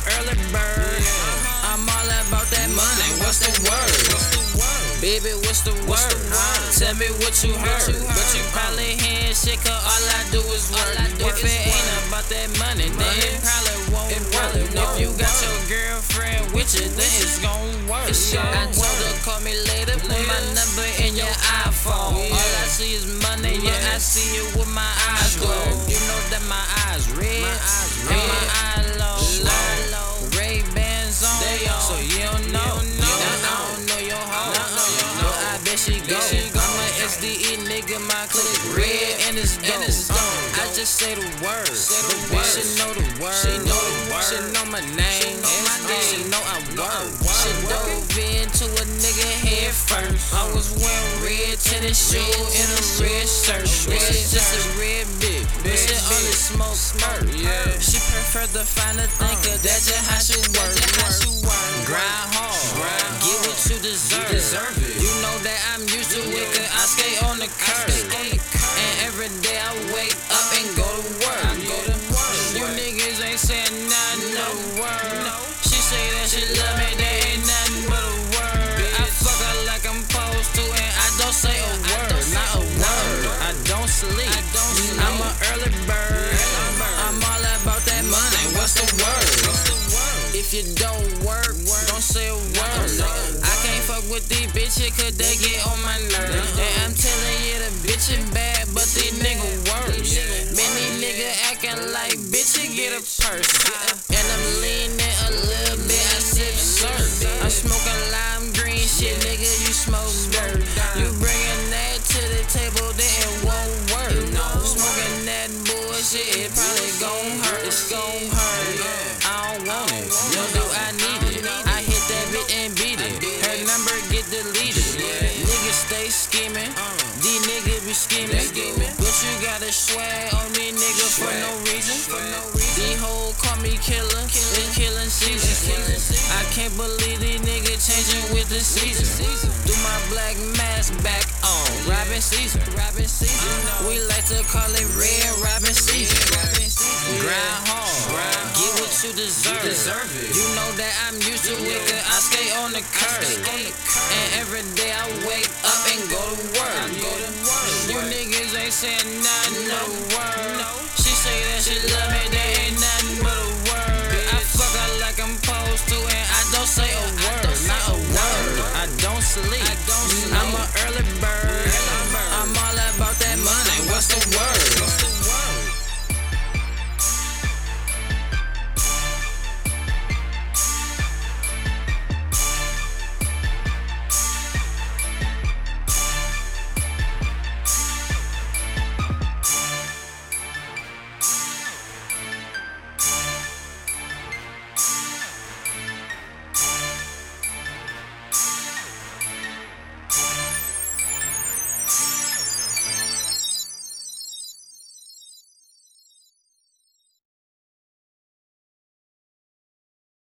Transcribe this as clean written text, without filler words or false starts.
early bird. I'm all about that money. What's the word? Baby, what's the word? Tell me what you heard. But you probably hearing shit, cause all I do is work. If it ain't about that money, then it probably won't work. If you got your girlfriend with you, then it's gon' work. I told her, call me later, put my number in your iPhone. All I see is money, yeah, I see it with my eyes closed. You know that my eyes red, and my eyes low. Ray-Bans on, so you don't know. I don't know your hoe, but I bet she go. I'm a SDE nigga, my click red and it's dope. I just say the words, she know the words. She know my name, she know I work. She dove into a nigga head first. I was wearing red tennis shoes and a red shirt. She just a red bitch, she only smoke skirt. She prefer the finer thinker, that's just how she work. Grind hard, get what you deserve. You know that I'm used to it, cause I skate on the curb. And every day I wake up and go to work. You niggas ain't saying nothing, no word. She say that she love me, that ain't nothing but a word. I fuck her like I'm supposed to, and I don't say a word, not a word. I don't sleep, I'm an early bird. I'm all about that money, what's the word? If you don't work, don't say a word. I can't fuck with these bitches, cause they get on my nerves. And I'm telling you, the bitch is bad, but these niggas worse. Many niggas acting like bitches get a purse. And I'm leaning a little bit, I sip syrup. I'm smoking lime green shit, nigga, you smoke dirt. You bringing that to the table, then it won't work. Smoking that bullshit, it probably gon' hurt. It's gon' hurt. I don't want it, nor do I need it. I hit that bitch and beat it. Her number get deleted. Niggas stay scheming, these niggas be scheming. But you gotta swag on me, nigga, for no reason. These hoes call me killer, it's killing season. I can't believe these niggas changing with the season. Do my black mask back on, robbing season. We like to call it red robbing season. Grind hard, get what you deserve. You know that I'm used to it, cause I skate on the curb. And every day I wake up and go to work. You niggas ain't saying nothing, no word. She say that she love me,